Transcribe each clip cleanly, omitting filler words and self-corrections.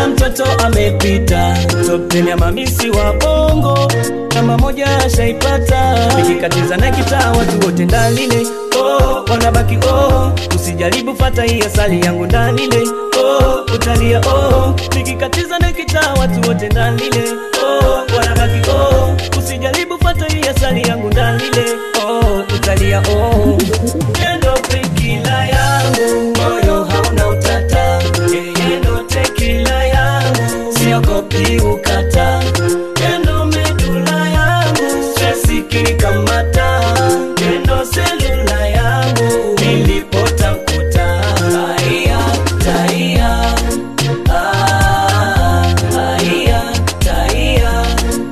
kila mtoto amepita. Top 10 ya mamisi wa bongo, namba moja ashaipata. Nikikatiza na gitaa watu wote ndalile, oh, wanabaki oh. Usijaribu fata hii asali yangu ndalile, oh, utalia oh. Nikikatiza na gitaa watu wote ndalile, oh, wanabaki oh. Usijaribu fata hii asali yangu ndalile, oh, utalia oh. Endo tequila yangu, moyo hauna utata. Endo tequila yangu, siogopi ukata. Endo medula yangu, stresi kinikamata. Endo selula yangu, nilipota mkuta. Aiya, taiya, aiya, taiya.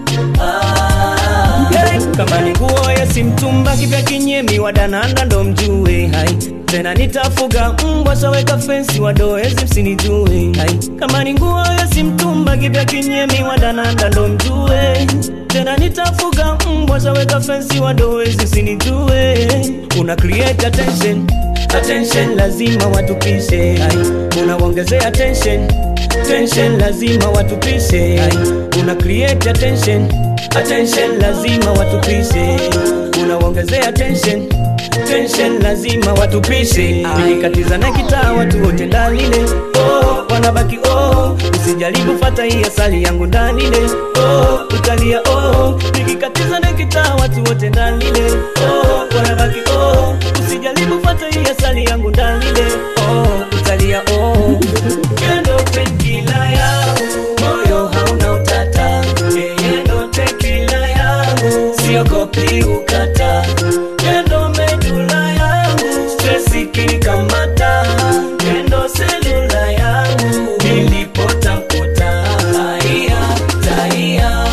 Kama ni nguo ya simtumba kipya kinyemi wadananda ndo mjue hai. Tena nitafuga mbwa shaweka fensi wadoezi msinijue hai. Kama ni nguo ya simtumba kipya kinyemi wadananda ndo mjue. Tena nitafuga mbwa shaweka fensi wadoezi msinijue. Una create attention, attention lazima watupishe hai. Unaongezea attention, attention lazima watupishe hai. Una create attention, attention lazima watupishe. Unaongezea attention, attention lazima watupishe. Nikikatiza na gitaa watu wote ndalile, oh, wanabaki oh. Usijaribu fata hii asali yangu ndalile, oh, utalia oh. Nikikatiza na gitaa watu wote ndalile, oh, wanabaki oh. Usijaribu fata hii asali yangu ndalile, oh, utalia oh. Endo tequila yangu, moyo hauna utata. Endo tequila yangu, siogopi ukata. Endo medula yangu, stresi kinikamata. Endo selula yangu, nilipota mkuta. Aiya, taiya,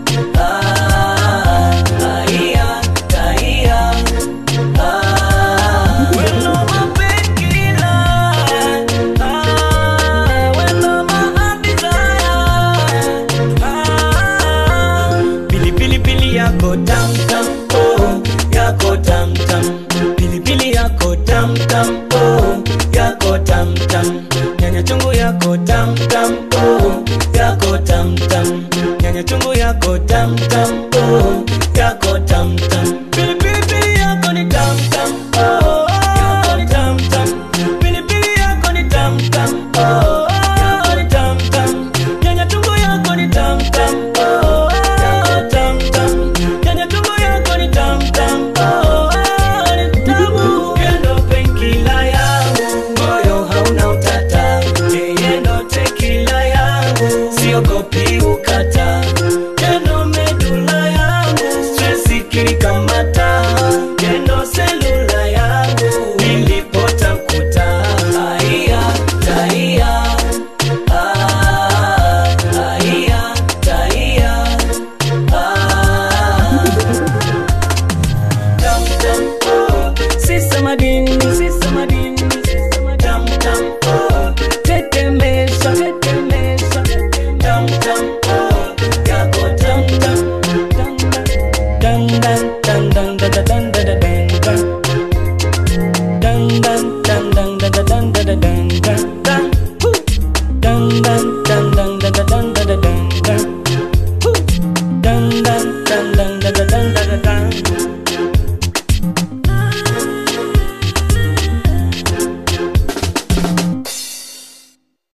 aiya, taiya. Wendo mapekila, wendo maadizaya. Pili pili yako tam tam, oh, yako tam tam. Pili yako tam tam, oh, yako tam tam. Nyanya chungu yako tam tam, oh, yako tam tam. Nyanya chungu yako tam tam, oh,